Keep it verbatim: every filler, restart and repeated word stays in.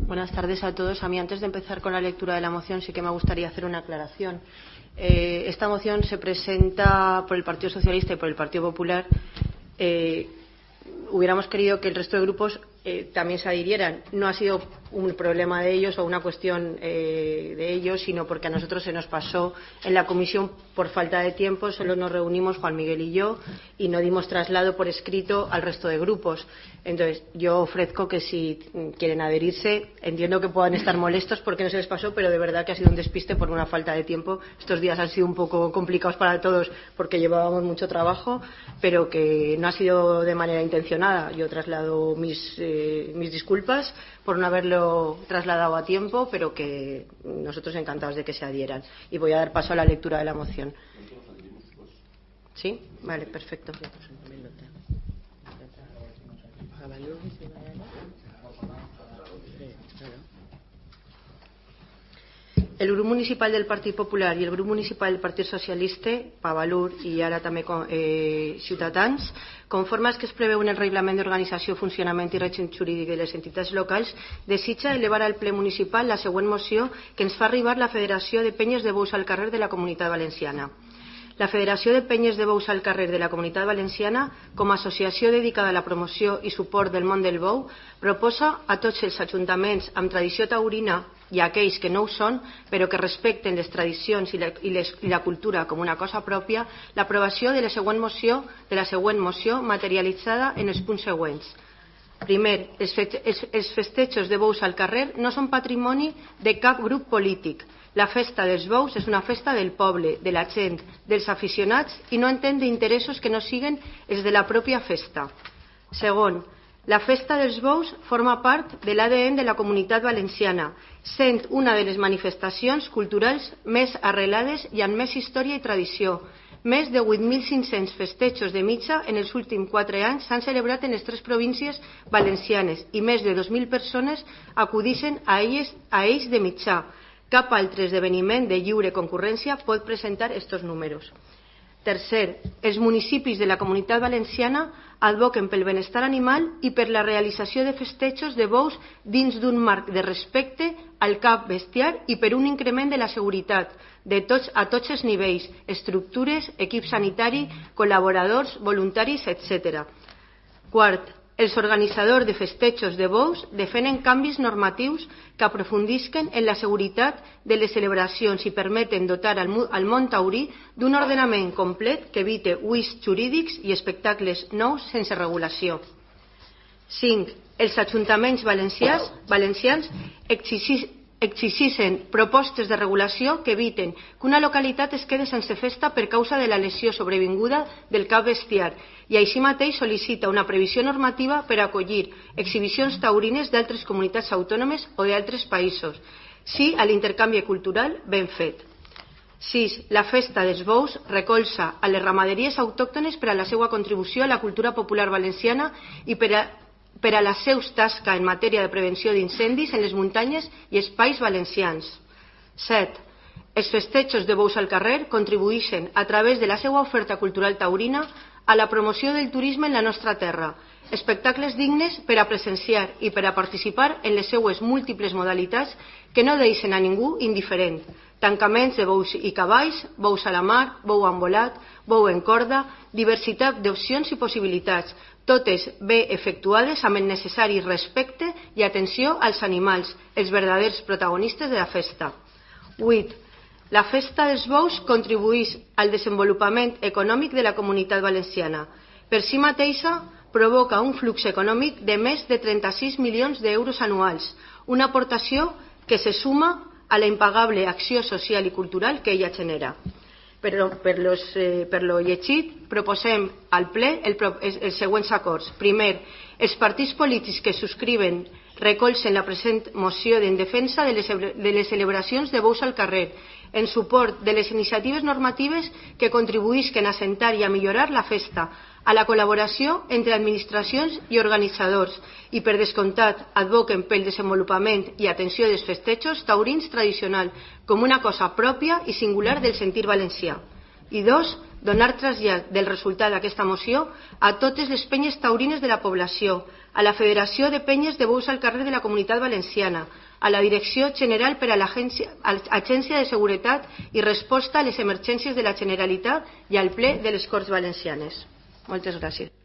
Buenas tardes a todos. A mí, antes de empezar con la lectura de la moción, sí que me gustaría hacer una aclaración. Eh, esta moción se presenta por el Partido Socialista y por el Partido Popular. Eh, hubiéramos querido que el resto de grupos eh, también se adhirieran. No ha sido un problema de ellos o una cuestión eh, de ellos, sino porque a nosotros se nos pasó en la comisión por falta de tiempo. Solo nos reunimos Juan Miguel y yo y no dimos traslado por escrito al resto de grupos. Entonces, yo ofrezco que si quieren adherirse, entiendo que puedan estar molestos porque no se les pasó, pero de verdad que ha sido un despiste por una falta de tiempo. Estos días han sido un poco complicados para todos porque llevábamos mucho trabajo, pero que no ha sido de manera intencionada. Yo traslado mis, eh, mis disculpas por no haberlo trasladado a tiempo, pero que nosotros encantados de que se adhieran. Y voy a dar paso a la lectura de la moción. ¿Sí? Vale, perfecto. El grup municipal del Partit Popular i el grup municipal del Partit Socialista, Pavalur i ara també eh, Ciutadans, conformes que es preveu en el Reglament d'Organització, Funcionament i Règim Jurídic de les entitats locals, desitja elevar al ple municipal la següent moció que ens fa arribar la Federació de Penyes de Bous al Carrer de la Comunitat Valenciana. La Federació de Penyes de Bous al Carrer de la Comunitat Valenciana, com a associació dedicada a la promoció i suport del món del bou, proposa a tots els ajuntaments amb tradició taurina i a aquells que no ho són, però que respecten les tradicions i la, i les, i la cultura com una cosa pròpia, l'aprovació de la següent moció, de la següent moció materialitzada en els punts següents. Primer, els, fe, els, els festejos de bous al carrer no són patrimoni de cap grup polític. La festa dels bous és una festa del poble, de la gent, dels aficionats i no entén d'interessos que no siguen els de la pròpia festa. Segon, la festa dels bous forma part de l'A D N de la Comunitat Valenciana, sent una de les manifestacions culturals més arrelades i amb més història i tradició. Més de vuit mil cinc-cents festejos de mitja en els últims quatre anys s'han celebrat en les tres províncies valencianes i més de dos mil persones acudixen a ells, a ells de mitjà. Cap altre esdeveniment de lliure concurrència pot presentar estos números. Tercer, els municipis de la Comunitat Valenciana advoquen pel benestar animal i per la realització de festejos de bous dins d'un marc de respecte al cap bestiar i per un increment de la seguretat de tots, a tots els nivells, estructures, equip sanitari, col·laboradors, voluntaris, etcètera. Quart, els organitzadors de festejos de bous defenen canvis normatius que aprofundisquen en la seguretat de les celebracions i permeten dotar al, al món taurí d'un ordenament complet que evite uïs jurídics i espectacles nous sense regulació. cinc. Els ajuntaments valencians, valencians exigeixen exigeixen propostes de regulació que eviten que una localitat es quede sense festa per causa de la lesió sobrevinguda del cap bestiar i així mateix sol·licita una previsió normativa per acollir exhibicions taurines d'altres comunitats autònomes o d'altres països, sí a l'intercanvi cultural ben fet. sis. La festa dels bous recolza a les ramaderies autòctones per a la seva contribució a la cultura popular valenciana i per a per a la seva tasca en matèria de prevenció d'incendis en les muntanyes i espais valencians. set. Els festejos de bous al carrer contribueixen a través de la seva oferta cultural taurina a la promoció del turisme en la nostra terra, espectacles dignes per a presenciar i per a participar en les seues múltiples modalitats que no deixen a ningú indiferent. Tancaments de bous i cavalls, bous a la mar, bou envolat, bou en corda, diversitat d'opcions i possibilitats, totes bé efectuades amb el necessari respecte i atenció als animals, els verdaders protagonistes de la festa. vuit. La festa dels bous contribueix al desenvolupament econòmic de la comunitat valenciana. Per si mateixa, provoca un flux econòmic de més de trenta-sis milions d'euros anuals, una aportació que se suma a la impagable acció social i cultural que ella genera. Per, per, los, eh, per lo llegit, proposem al ple el, els, els següents acords. Primer, els partits polítics que subscriuen recolzen la present moció en defensa de les, de les celebracions de bous al carrer, en suport de les iniciatives normatives que contribuïsquen a assentar i a millorar la festa, a la col·laboració entre administracions i organitzadors i, per descomptat, advoquen pel desenvolupament i atenció dels festejos taurins tradicionals com una cosa pròpia i singular del sentir valencià. I dos, donar trasllat del resultat d'aquesta moció a totes les penyes taurines de la població, a la Federació de Penyes de Bous al Carrer de la Comunitat Valenciana, a la Direcció General per a l'Agència de Seguretat i Resposta a les Emergències de la Generalitat i al ple de les Corts Valencianes. Moltes gràcies.